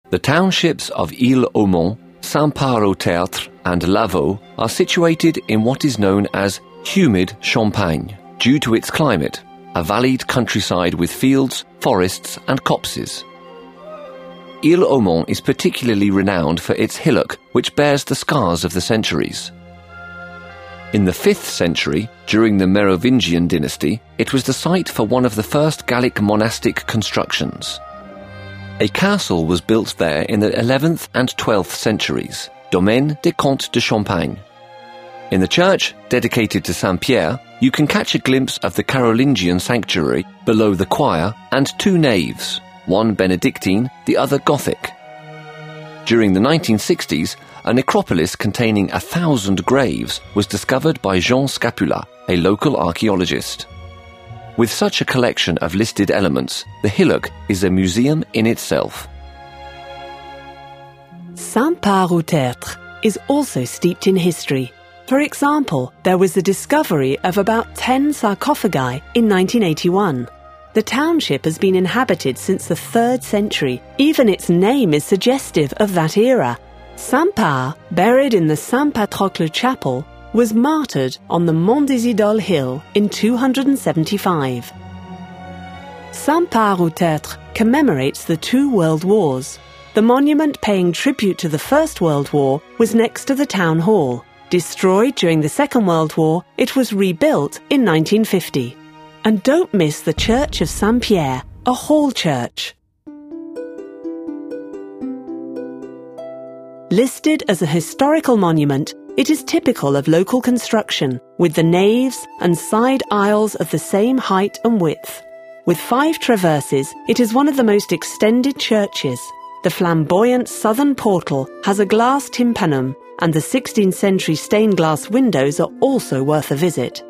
The townships of Île-aux-Monts, Saint-Part-au-Tertre and Lavaux are situated in what is known as humid Champagne, due to its climate, a valleyed countryside with fields, forests and copses. Île-aux-Monts is particularly renowned for its hillock, which bears the scars of the centuries. In the 5th century, during the Merovingian dynasty, it was the site for one of the first Gallic monastic constructions. A castle was built there in the 11th and 12th centuries, Domaine des Comtes de Champagne. In the church, dedicated to Saint Pierre, you can catch a glimpse of the Carolingian sanctuary below the choir and 2 naves, one Benedictine, the other Gothic. During the 1960s, a necropolis containing 1,000 graves was discovered by Jean Scapula, a local archaeologist. With such a collection of listed elements, the hillock is a museum in itself. Saint-Part-au-Tertre is also steeped in history. For example, there was the discovery of about 10 sarcophagi in 1981. The township has been inhabited since the 3rd century. Even its name is suggestive of that era. Saint-Part, buried in the Saint Patrocle Chapel, was martyred on the Mont des Idoles hill in 275. Saint-Part-au-Tertre commemorates the 2 world wars. The monument paying tribute to the First World War was next to the town hall. Destroyed during the Second World War, it was rebuilt in 1950. And don't miss the Church of Saint-Pierre, a hall church. Listed as a historical monument, it is typical of local construction, with the naves and side aisles of the same height and width. With 5 traverses, it is one of the most extended churches. The flamboyant southern portal has a glass tympanum, and the 16th century stained glass windows are also worth a visit.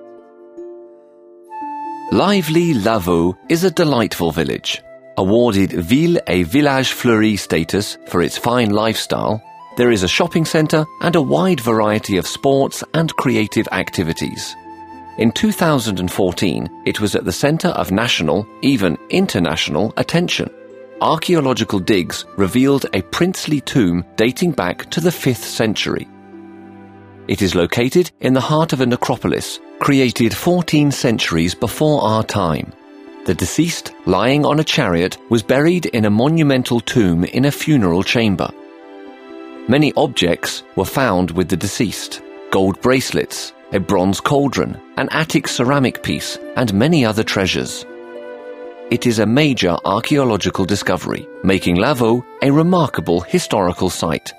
Lively Lavaux is a delightful village. Awarded Ville et Village Fleuri status for its fine lifestyle, there is a shopping centre and a wide variety of sports and creative activities. In 2014, it was at the centre of national, even international, attention. Archaeological digs revealed a princely tomb dating back to the 5th century. It is located in the heart of a necropolis, created 14 centuries before our time. The deceased, lying on a chariot, was buried in a monumental tomb in a funeral chamber. Many objects were found with the deceased: gold bracelets, a bronze cauldron, an Attic ceramic piece, and many other treasures. It is a major archaeological discovery, making Lavaux a remarkable historical site.